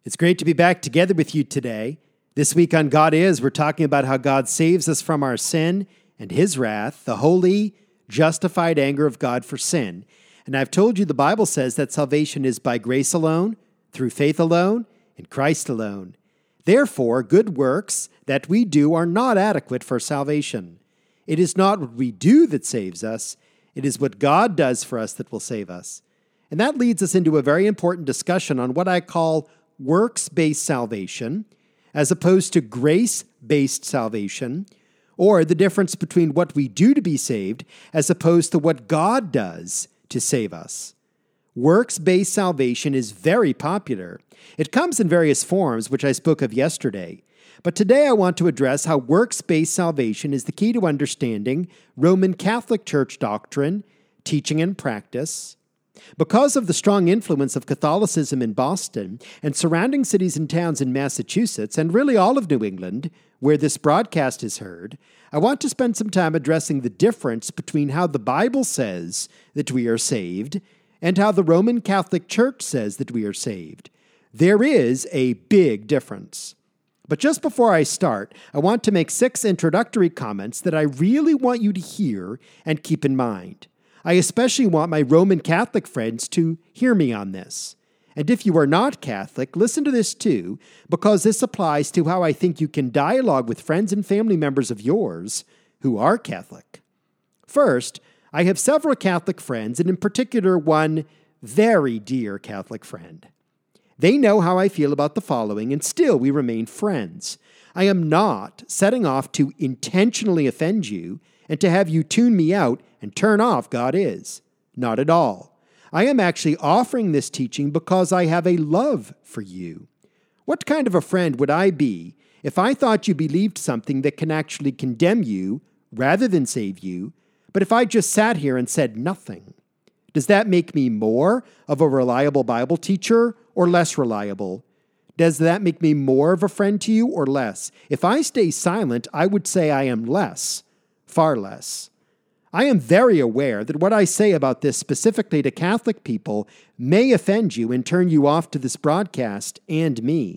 It's great to be back together with you today. This week on God Is, we're talking about how God saves us from our sin and His wrath, the holy, justified anger of God for sin. And I've told you the Bible says that salvation is by grace alone, through faith alone, in Christ alone. Therefore, good works that we do are not adequate for salvation. It is not what we do that saves us. It is what God does for us that will save us. And that leads us into a very important discussion on what I call works-based salvation, as opposed to grace-based salvation, or the difference between what we do to be saved as opposed to what God does to save us. Works-based salvation is very popular. It comes in various forms, which I spoke of yesterday. But today I want to address how works-based salvation is the key to understanding Roman Catholic Church doctrine, teaching, and practice. Because of the strong influence of Catholicism in Boston and surrounding cities and towns in Massachusetts, and really all of New England, where this broadcast is heard, I want to spend some time addressing the difference between how the Bible says that we are saved and how the Roman Catholic Church says that we are saved. There is a big difference. But just before I start, I want to make 6 introductory comments that I really want you to hear and keep in mind. I especially want my Roman Catholic friends to hear me on this. And if you are not Catholic, listen to this too, because this applies to how I think you can dialogue with friends and family members of yours who are Catholic. First, I have several Catholic friends, and in particular one very dear Catholic friend. They know how I feel about the following, and still we remain friends. I am not setting off to intentionally offend you and to have you tune me out and turn off God Is. Not at all. I am actually offering this teaching because I have a love for you. What kind of a friend would I be if I thought you believed something that can actually condemn you rather than save you, but if I just sat here and said nothing? Does that make me more of a reliable Bible teacher or less reliable? Does that make me more of a friend to you or less? If I stay silent, I would say I am less. Far less. I am very aware that what I say about this specifically to Catholic people may offend you and turn you off to this broadcast and me.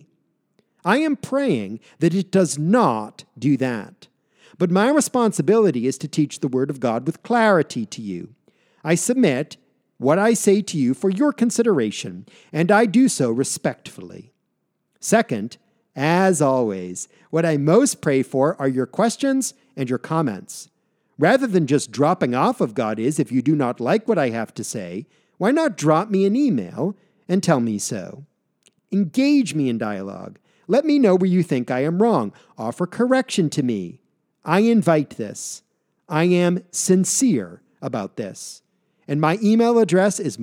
I am praying that it does not do that. But my responsibility is to teach the Word of God with clarity to you. I submit what I say to you for your consideration, and I do so respectfully. Second, as always, what I most pray for are your questions and your comments. Rather than just dropping off of God Is if you do not like what I have to say, why not drop me an email and tell me so? Engage me in dialogue. Let me know where you think I am wrong. Offer correction to me. I invite this. I am sincere about this. And my email address is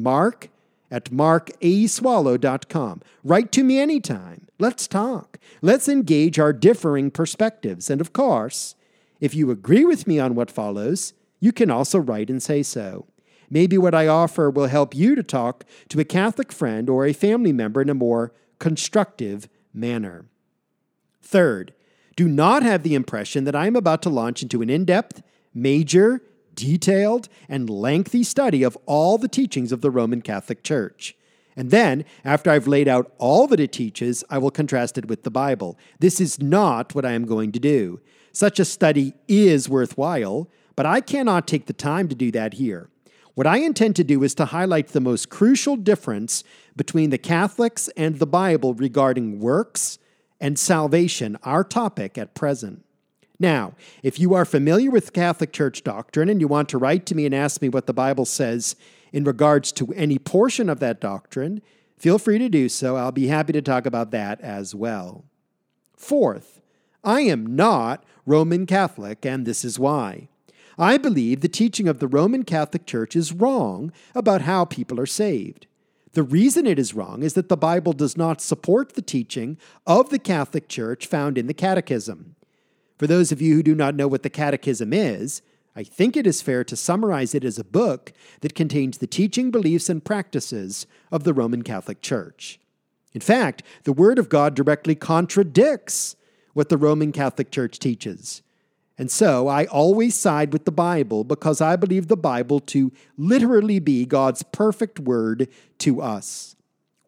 mark@markaswallow.com. Write to me anytime. Let's talk. Let's engage our differing perspectives. And of course, if you agree with me on what follows, you can also write and say so. Maybe what I offer will help you to talk to a Catholic friend or a family member in a more constructive manner. Third, do not have the impression that I am about to launch into an in-depth, major, detailed, and lengthy study of all the teachings of the Roman Catholic Church. And then, after I've laid out all that it teaches, I will contrast it with the Bible. This is not what I am going to do. Such a study is worthwhile, but I cannot take the time to do that here. What I intend to do is to highlight the most crucial difference between the Catholics and the Bible regarding works and salvation, our topic at present. Now, if you are familiar with Catholic Church doctrine and you want to write to me and ask me what the Bible says in regards to any portion of that doctrine, feel free to do so. I'll be happy to talk about that as well. Fourth, I am not Roman Catholic, and this is why. I believe the teaching of the Roman Catholic Church is wrong about how people are saved. The reason it is wrong is that the Bible does not support the teaching of the Catholic Church found in the Catechism. For those of you who do not know what the Catechism is, I think it is fair to summarize it as a book that contains the teaching, beliefs, and practices of the Roman Catholic Church. In fact, the Word of God directly contradicts what the Roman Catholic Church teaches. And so I always side with the Bible because I believe the Bible to literally be God's perfect word to us.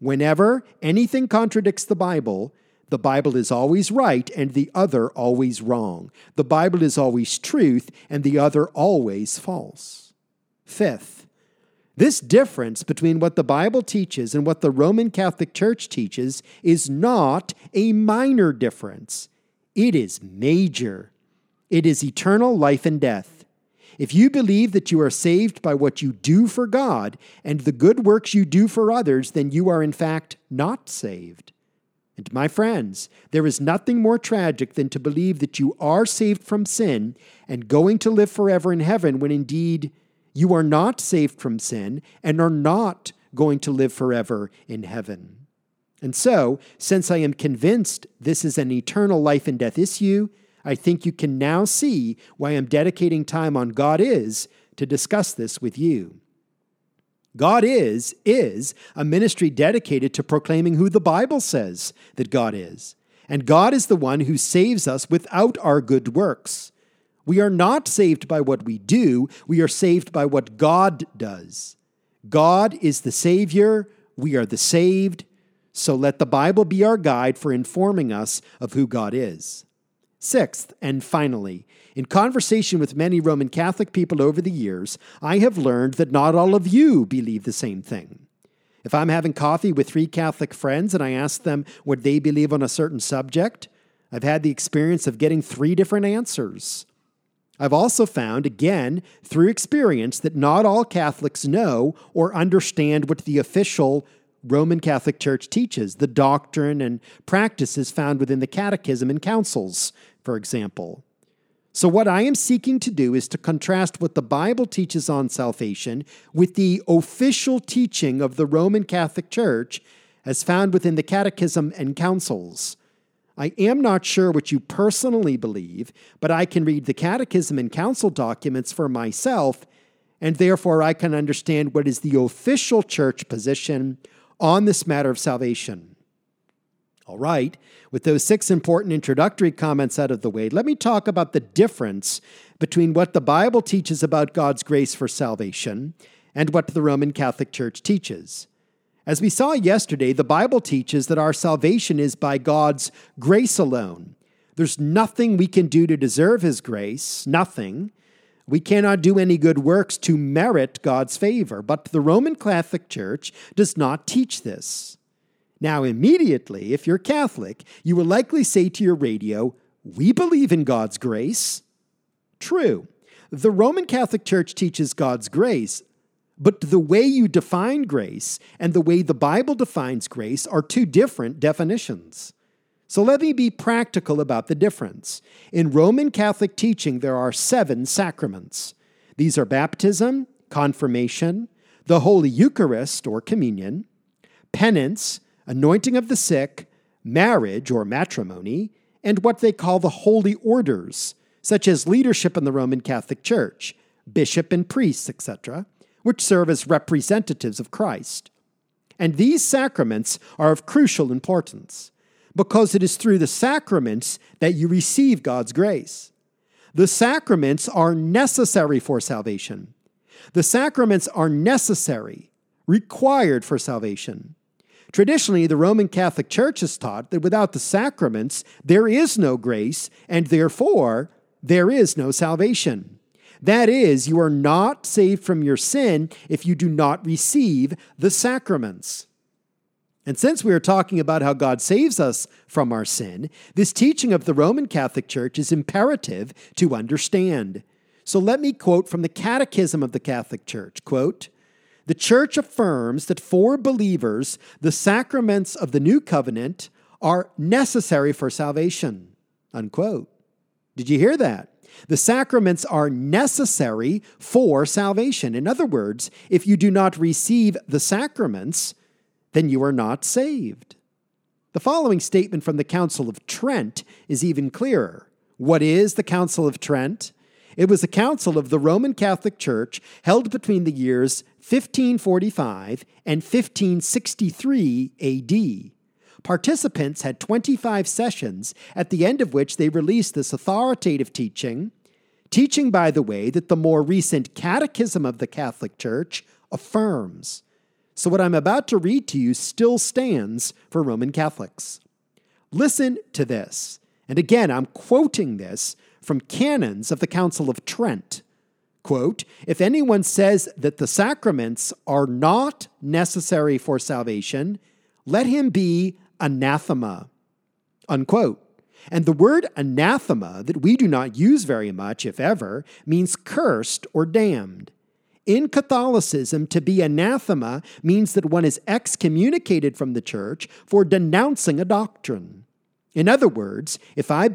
Whenever anything contradicts the Bible is always right and the other always wrong. The Bible is always truth and the other always false. Fifth, this difference between what the Bible teaches and what the Roman Catholic Church teaches is not a minor difference. It is major. It is eternal life and death. If you believe that you are saved by what you do for God and the good works you do for others, then you are in fact not saved. And my friends, there is nothing more tragic than to believe that you are saved from sin and going to live forever in heaven when indeed you are not saved from sin and are not going to live forever in heaven. And so, since I am convinced this is an eternal life and death issue, I think you can now see why I'm dedicating time on God Is to discuss this with you. God Is a ministry dedicated to proclaiming who the Bible says that God is. And God is the one who saves us without our good works. We are not saved by what we do, we are saved by what God does. God is the Savior, we are the saved, so let the Bible be our guide for informing us of who God is. Sixth, and finally, in conversation with many Roman Catholic people over the years, I have learned that not all of you believe the same thing. If I'm having coffee with 3 Catholic friends and I ask them what they believe on a certain subject, I've had the experience of getting 3 different answers. I've also found, again, through experience, that not all Catholics know or understand what the official Roman Catholic Church teaches, the doctrine and practices found within the catechism and councils, for example. So what I am seeking to do is to contrast what the Bible teaches on salvation with the official teaching of the Roman Catholic Church as found within the catechism and councils. I am not sure what you personally believe, but I can read the catechism and council documents for myself, and therefore I can understand what is the official church position on this matter of salvation. All right, with those 6 important introductory comments out of the way, let me talk about the difference between what the Bible teaches about God's grace for salvation and what the Roman Catholic Church teaches. As we saw yesterday, the Bible teaches that our salvation is by God's grace alone. There's nothing we can do to deserve His grace, nothing. We cannot do any good works to merit God's favor, but the Roman Catholic Church does not teach this. Now, immediately, if you're Catholic, you will likely say to your radio, "We believe in God's grace." True. The Roman Catholic Church teaches God's grace, but the way you define grace and the way the Bible defines grace are 2 different definitions. So let me be practical about the difference. In Roman Catholic teaching, there are 7 sacraments. These are baptism, confirmation, the Holy Eucharist or communion, penance, anointing of the sick, marriage or matrimony, and what they call the holy orders, such as leadership in the Roman Catholic Church, bishop and priests, etc., which serve as representatives of Christ. And these sacraments are of crucial importance, because it is through the sacraments that you receive God's grace. The sacraments are necessary for salvation. The sacraments are necessary, required for salvation. Traditionally, the Roman Catholic Church has taught that without the sacraments, there is no grace, and therefore, there is no salvation. That is, you are not saved from your sin if you do not receive the sacraments. And since we are talking about how God saves us from our sin, this teaching of the Roman Catholic Church is imperative to understand. So let me quote from the Catechism of the Catholic Church, quote, "The Church affirms that for believers, the sacraments of the New Covenant are necessary for salvation," unquote. Did you hear that? The sacraments are necessary for salvation. In other words, if you do not receive the sacraments, then you are not saved. The following statement from the Council of Trent is even clearer. What is the Council of Trent? It was a council of the Roman Catholic Church held between the years 1545 and 1563 AD. Participants had 25 sessions, at the end of which they released this authoritative teaching, by the way, that the more recent Catechism of the Catholic Church affirms. So what I'm about to read to you still stands for Roman Catholics. Listen to this. And again, I'm quoting this from Canons of the Council of Trent. Quote, "If anyone says that the sacraments are not necessary for salvation, let him be anathema." Unquote. And the word anathema, that we do not use very much, if ever, means cursed or damned. In Catholicism, to be anathema means that one is excommunicated from the church for denouncing a doctrine. In other words, if I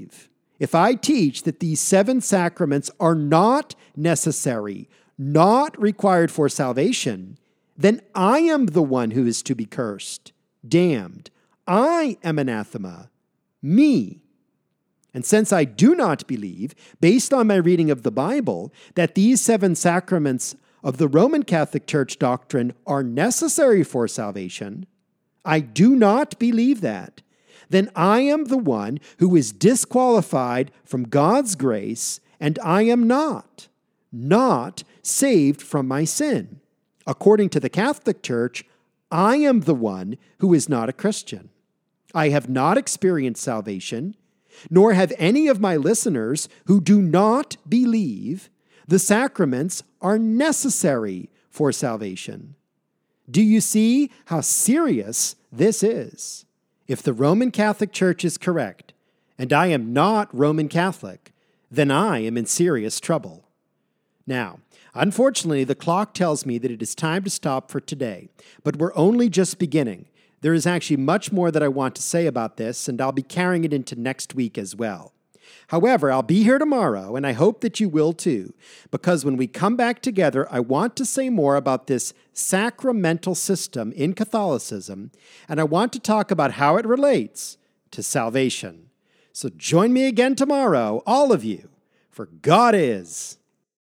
teach that these 7 sacraments are not necessary, not required for salvation, then I am the one who is to be cursed, damned. I am anathema. Me. And since I do not believe, based on my reading of the Bible, that these 7 sacraments of the Roman Catholic Church doctrine are necessary for salvation, I do not believe that, then I am the one who is disqualified from God's grace, and I am not saved from my sin. According to the Catholic Church, I am the one who is not a Christian. I have not experienced salvation, nor have any of my listeners who do not believe the sacraments are necessary for salvation. Do you see how serious this is? If the Roman Catholic Church is correct, and I am not Roman Catholic, then I am in serious trouble. Now, unfortunately, the clock tells me that it is time to stop for today, but we're only just beginning. There is actually much more that I want to say about this, and I'll be carrying it into next week as well. However, I'll be here tomorrow, and I hope that you will too, because when we come back together, I want to say more about this sacramental system in Catholicism, and I want to talk about how it relates to salvation. So join me again tomorrow, all of you, for God is.